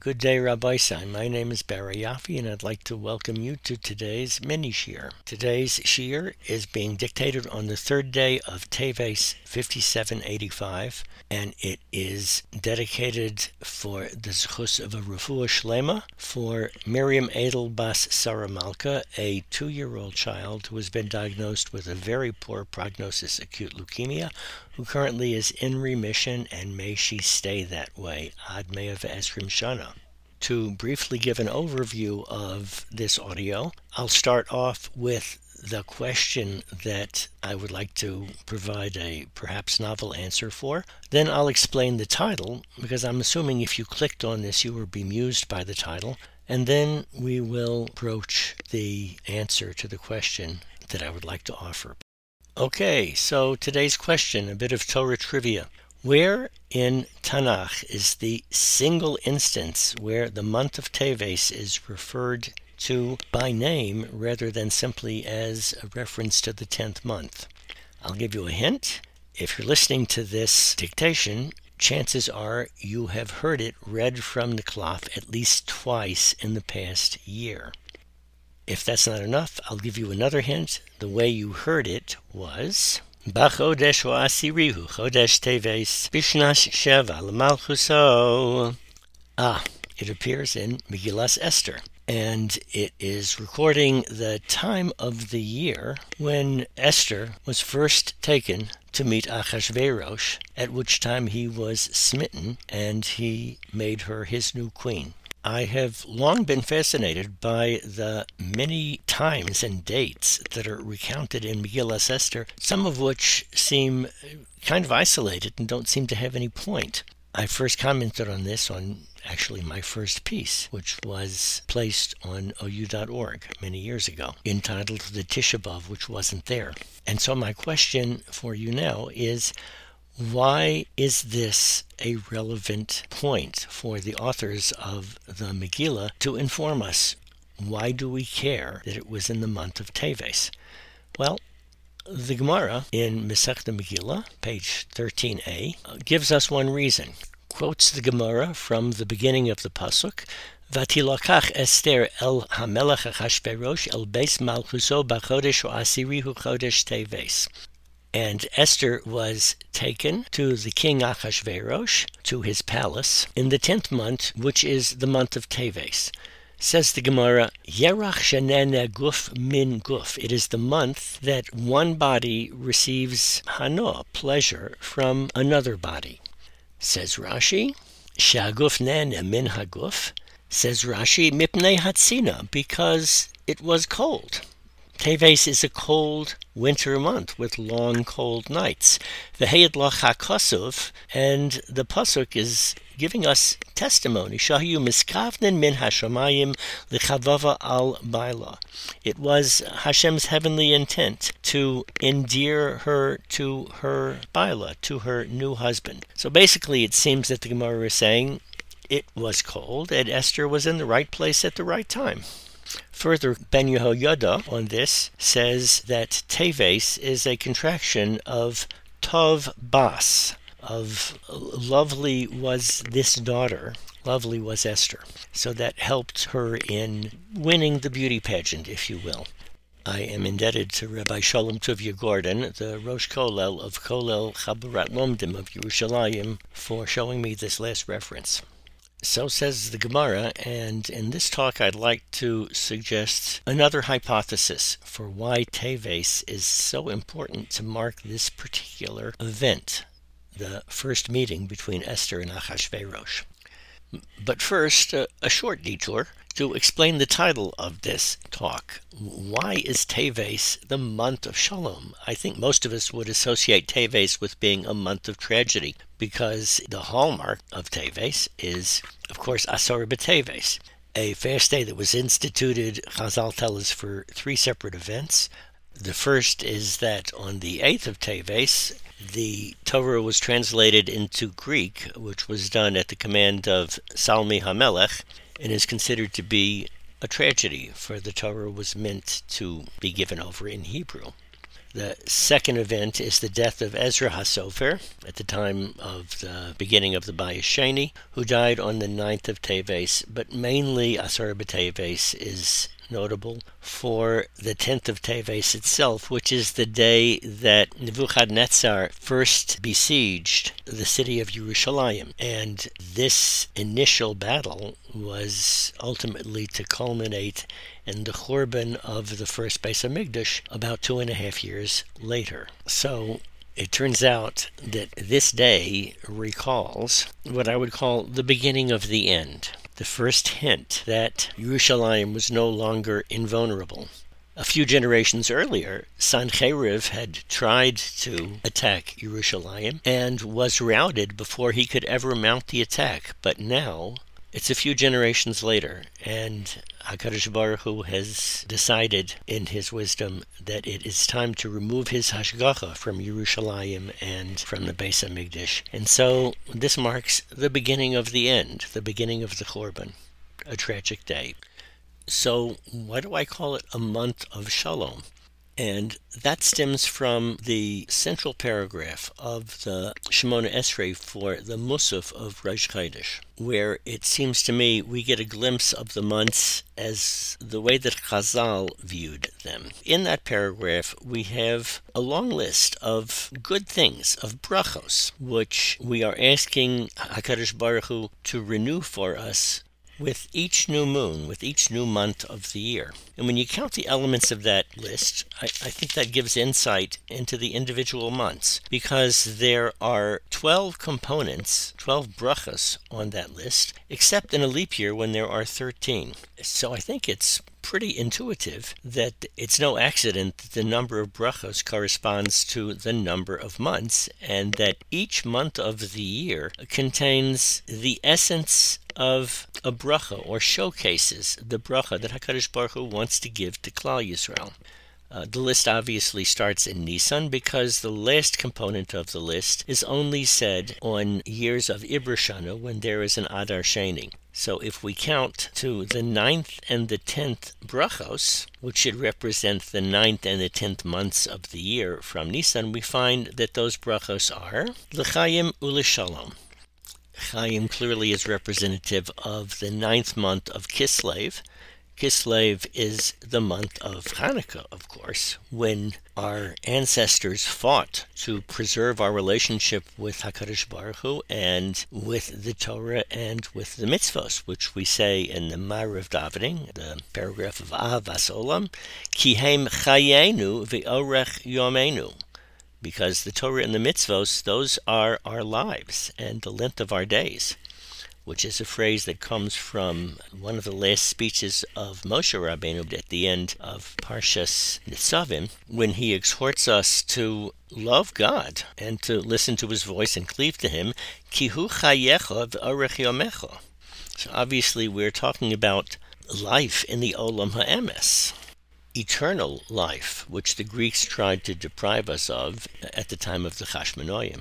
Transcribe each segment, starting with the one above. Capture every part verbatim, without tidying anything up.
Good day, Rabbi Sai. My name is Barry Yaffe, and I'd like to welcome you to today's mini shiur. Today's shiur is being dictated on the third day of Teves fifty-seven eighty-five, and it is dedicated for the zechus of a refuah shlema for Miriam Edel Bas Sarah Malka, a two-year-old child who has been diagnosed with a very poor prognosis, acute leukemia, who currently is in remission, and may she stay that way. Ad Mea V'Esrim Shana. To briefly give an overview of this audio, I'll start off with the question that I would like to provide a perhaps novel answer for. Then I'll explain the title, because I'm assuming if you clicked on this you were bemused by the title, and then we will broach the answer to the question that I would like to offer. Okay, so today's question, a bit of Torah trivia. Where in Tanakh is the single instance where the month of Teves is referred to by name rather than simply as a reference to the tenth month? I'll give you a hint. If you're listening to this dictation, chances are you have heard it read from the Klaf at least twice in the past year. If that's not enough, I'll give you another hint. The way you heard it was B'chodesh ha'asirihu chodesh Teves b'shnas sheva l'malchuso. Ah, it appears in Megillas Esther, and it is recording the time of the year when Esther was first taken to meet Achashverosh, at which time he was smitten and he made her his new queen. I have long been fascinated by the many times and dates that are recounted in Megillas Esther, some of which seem kind of isolated and don't seem to have any point. I first commented on this on actually my first piece, which was placed on O U dot org many years ago, entitled The Tisha B'Av, which wasn't there. And so my question for you now is, why is this a relevant point for the authors of the Megillah to inform us? Why do we care that it was in the month of Teves? Well, the Gemara in Masechta Megillah, page thirteen a, gives us one reason. Quotes the Gemara from the beginning of the pasuk, Vatilakach Esther el hamelech Achashverosh el beis malchuso b'chodesh ha'asirihu chodesh Teves. And Esther was taken to the king Achashverosh, to his palace, in the tenth month, which is the month of Teves. Says the Gemara, Yerach shenene guf min guf. It is the month that one body receives hano, pleasure, from another body. Says Rashi, Shaguf nene min haguf. Says Rashi, mipnei hatzina, because it was cold. Teves is a cold winter month with long, cold nights. V'heyadlach hakasuv, and the pasuk is giving us testimony. Shahiyu miskavnen min hashamayim lichavava al baila. It was Hashem's heavenly intent to endear her to her baila, to her new husband. So basically, it seems that the Gemara is saying it was cold, and Esther was in the right place at the right time. Further, Ben Yehoyada on this says that Teves is a contraction of Tov Bas, of lovely was this daughter, lovely was Esther. So that helped her in winning the beauty pageant, if you will. I am indebted to Rabbi Shalom Tuvia Gordon, the Rosh Kollel of Kollel Chaburat Lomdim of Yerushalayim, for showing me this last reference. So says the Gemara, and in this talk I'd like to suggest another hypothesis for why Teves is so important to mark this particular event, the first meeting between Esther and Achashverosh. But first, uh, a short detour to explain the title of this talk. Why is Teves the month of Shalom? I think most of us would associate Teves with being a month of tragedy, because the hallmark of Teves is, of course, Asar B'Teves, a fast day that was instituted, Chazal tell us, for three separate events. The first is that on the eighth of Teves, the Torah was translated into Greek, which was done at the command of Salmi HaMelech, and is considered to be a tragedy, for the Torah was meant to be given over in Hebrew. The second event is the death of Ezra HaSofer at the time of the beginning of the Bayis Sheni, who died on the ninth of Teves, but mainly Asar B'Teves is notable for the tenth of Teves itself, which is the day that Nebuchadnezzar first besieged the city of Yerushalayim. And this initial battle was ultimately to culminate in the Churban of the first Beis HaMikdash about two and a half years later. So it turns out that this day recalls what I would call the beginning of the end. The first hint that Yerushalayim was no longer invulnerable. A few generations earlier, Sancheriv had tried to attack Yerushalayim and was routed before he could ever mount the attack. But now, it's a few generations later, and HaKadosh Baruch Hu has decided in his wisdom that it is time to remove his hashgacha from Yerushalayim and from the Beis HaMikdash. And so this marks the beginning of the end, the beginning of the Churban, a tragic day. So why do I call it a month of Shalom? And that stems from the central paragraph of the Shemona Esrei for the Musaf of Rosh Chodesh, where it seems to me we get a glimpse of the months as the way that Chazal viewed them. In that paragraph, we have a long list of good things, of brachos, which we are asking HaKadosh Baruch Hu to renew for us with each new moon, with each new month of the year. And when you count the elements of that list, I, I think that gives insight into the individual months, because there are twelve components, twelve brachas on that list, except in a leap year when there are thirteen. So I think it's pretty intuitive that it's no accident that the number of brachos corresponds to the number of months, and that each month of the year contains the essence of a bracha, or showcases the bracha that HaKadosh Baruch Hu wants to give to Klal Yisrael. Uh, the list obviously starts in Nisan because the last component of the list is only said on years of Iber Shana when there is an Adar Sheni. So if we count to the ninth and the tenth brachos, which should represent the ninth and the tenth months of the year from Nisan, we find that those brachos are L'chaim u'Lishalom. Chaim clearly is representative of the ninth month of Kislev. Kislev is the month of Hanukkah, of course, when our ancestors fought to preserve our relationship with HaKadosh Baruch Hu and with the Torah and with the mitzvos, which we say in the Ma'ariv Davening, the paragraph of Ahavas Olam, Ki heim chayenu ve'orech yomenu. Because the Torah and the mitzvos, those are our lives and the length of our days, which is a phrase that comes from one of the last speeches of Moshe Rabbeinu at the end of Parshas Nitzavim, when he exhorts us to love God and to listen to his voice and cleave to him, Ki hu chayecha v'orech yomecha. So obviously we're talking about life in the Olam HaEmes, eternal life, which the Greeks tried to deprive us of at the time of the Chashmonoim.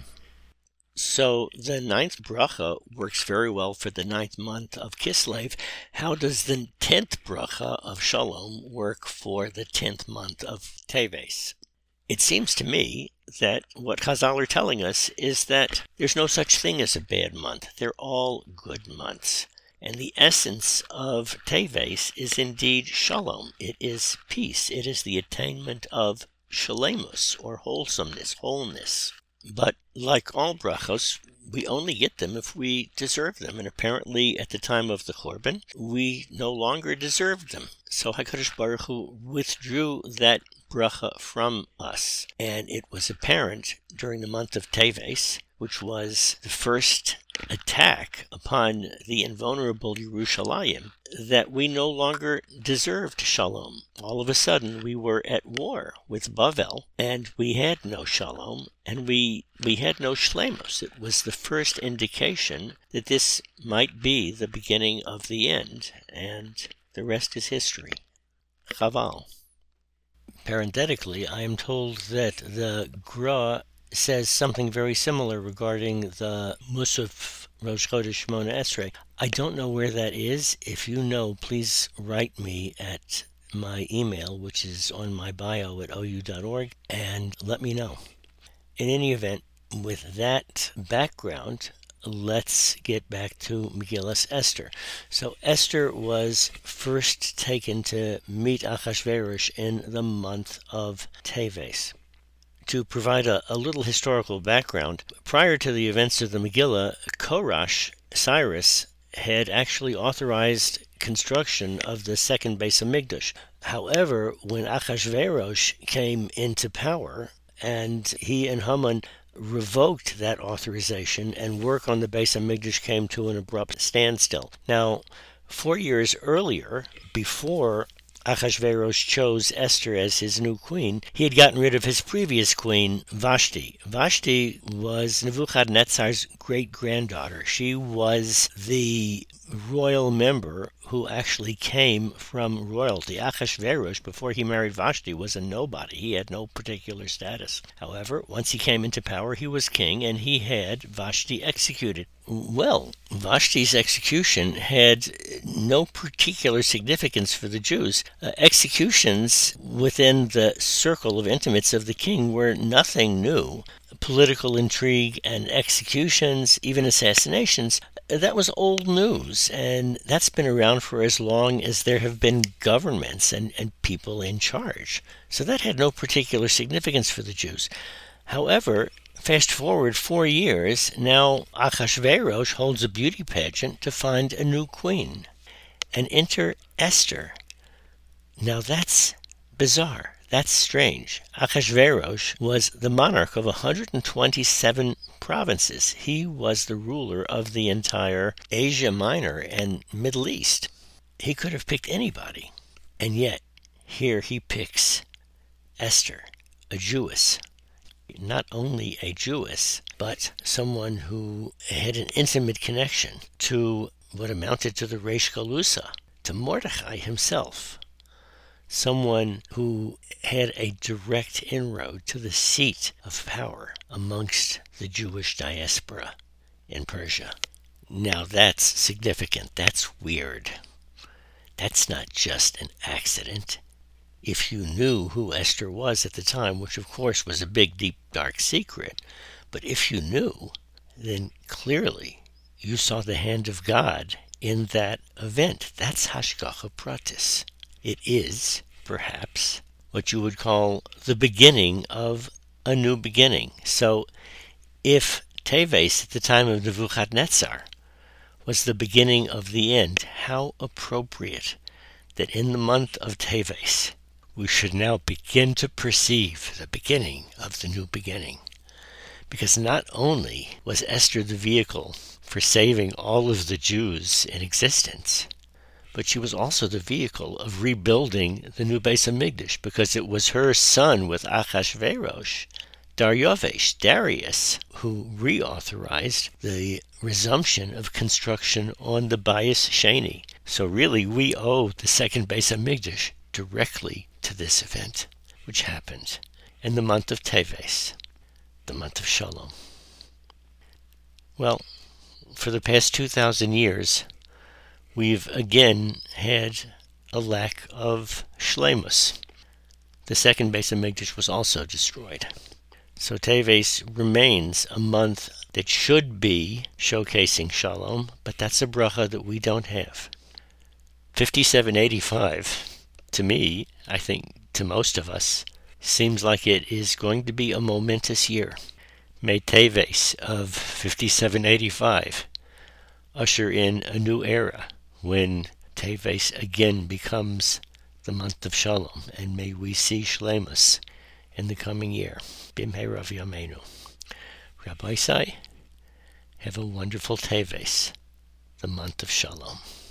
So the ninth bracha works very well for the ninth month of Kislev. How does the tenth bracha of Shalom work for the tenth month of Teves? It seems to me that what Chazal are telling us is that there's no such thing as a bad month. They're all good months. And the essence of Teves is indeed Shalom. It is peace. It is the attainment of Shalemus, or wholesomeness, wholeness. But like all brachos, we only get them if we deserve them. And apparently at the time of the Churban, we no longer deserved them. So HaKadosh Baruch Hu withdrew that bracha from us. And it was apparent during the month of Teves, which was the first attack upon the invulnerable Yerushalayim, that we no longer deserved shalom. All of a sudden, we were at war with Bavel, and we had no shalom, and we we had no shlemos. It was the first indication that this might be the beginning of the end, and the rest is history. Chaval. Parenthetically, I am told that the Gra says something very similar regarding the Musaf Rosh Chodesh Shemona Esrei. I don't know where that is. If you know, please write me at my email, which is on my bio at o u dot org, and let me know. In any event, with that background, let's get back to Megillas Esther. So Esther was first taken to meet Achashverosh in the month of Teves. To provide a, a little historical background, prior to the events of the Megillah, Korash, Cyrus, had actually authorized construction of the second Beis Hamikdash. However, when Achashverosh came into power, and he and Haman revoked that authorization, and work on the Beis Hamikdash came to an abrupt standstill. Now, four years earlier, before Achashverosh chose Esther as his new queen, he had gotten rid of his previous queen, Vashti. Vashti was Nebuchadnezzar's great-granddaughter. She was the royal member who actually came from royalty. Achashverosh, before he married Vashti, was a nobody. He had no particular status. However, once he came into power, he was king, and he had Vashti executed. Well, Vashti's execution had no particular significance for the Jews. Uh, executions within the circle of intimates of the king were nothing new. Political intrigue and executions, even assassinations, that was old news, and that's been around for as long as there have been governments and, and people in charge. So that had no particular significance for the Jews. However, fast forward four years, now Achashverosh holds a beauty pageant to find a new queen. And enter Esther. Now that's bizarre. That's strange. Achashverosh was the monarch of one hundred twenty-seven provinces. He was the ruler of the entire Asia Minor and Middle East. He could have picked anybody. And yet, here he picks Esther, a Jewess. Not only a Jewess, but someone who had an intimate connection to what amounted to the Reish Galusa, to Mordechai himself. Someone who had a direct inroad to the seat of power amongst the Jewish diaspora in Persia. Now that's significant. That's weird. That's not just an accident. If you knew who Esther was at the time, which of course was a big, deep, dark secret, but if you knew, then clearly you saw the hand of God in that event. That's Hashgacha Pratis. It is, perhaps, what you would call the beginning of a new beginning. So, if Teves at the time of Nebuchadnezzar was the beginning of the end, how appropriate that in the month of Teves we should now begin to perceive the beginning of the new beginning. Because not only was Esther the vehicle for saving all of the Jews in existence, but she was also the vehicle of rebuilding the new Beis Hamikdash, because it was her son with Achashverosh, Daryovesh, Darius, who reauthorized the resumption of construction on the Bayis Sheni. So really, we owe the second Beis Hamikdash directly to this event, which happened in the month of Teves, the month of Shalom. Well, for the past two thousand years, we've again had a lack of shleimus. The second Beis Hamikdash was also destroyed. So Teves remains a month that should be showcasing Shalom, but that's a bracha that we don't have. fifty-seven eighty-five, to me, I think to most of us, seems like it is going to be a momentous year. May Teves of fifty-seven eighty-five usher in a new era, when Teves again becomes the month of Shalom, and may we see Shleimus in the coming year. Bimhei Rav Yameinu. Rabbi Isai, have a wonderful Teves, the month of Shalom.